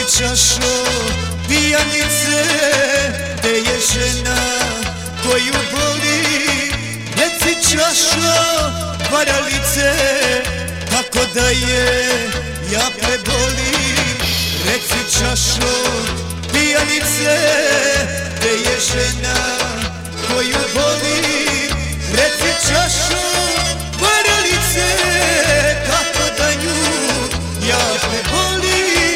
čašo pijanice, gde je žena koju volim. Reci čašo varalice, kako da je ja prebolim. Reci čašo pijanice, gde je žena koju volim. Reci čašo varalice, kako da nju ja prebolim.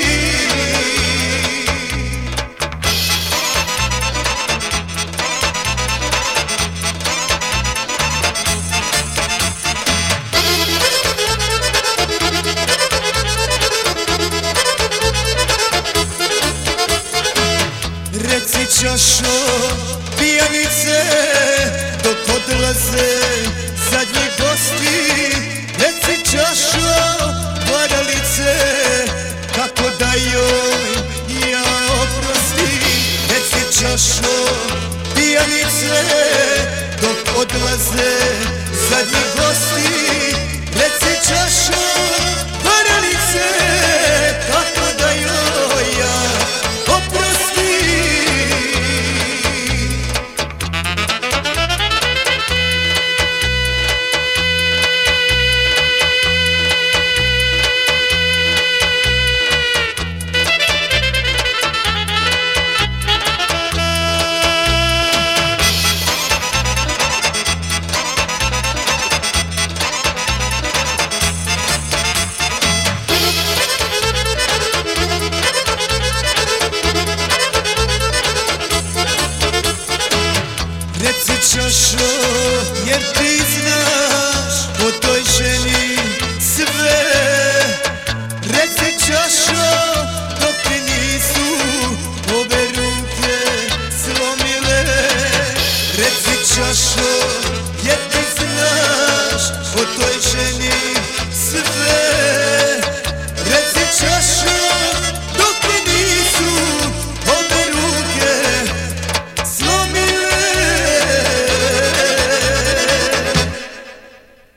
Reci čašo pijanice, dok odlaze zadnji gosti. Reci čašo varalice, kako da joj ja oprostim. Reci čašo pijanice, dok odlaze zadnji gosti. Reci čašo